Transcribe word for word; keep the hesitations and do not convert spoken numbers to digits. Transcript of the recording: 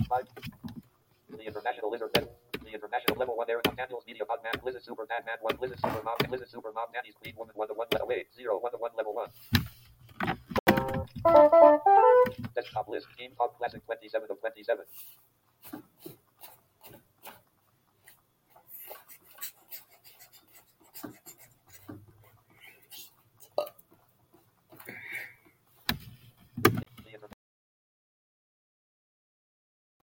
Five. The International Lizard Man. The International Level one Eric Daniels Media Pod Man Blizzard Super Man Man one Blizzard Super Mom Blizzard Super Mom Nanny's Queen Woman one to one level eight zero one to one level one. Desktop list. Game Cog Classic twenty-seven of twenty-seven.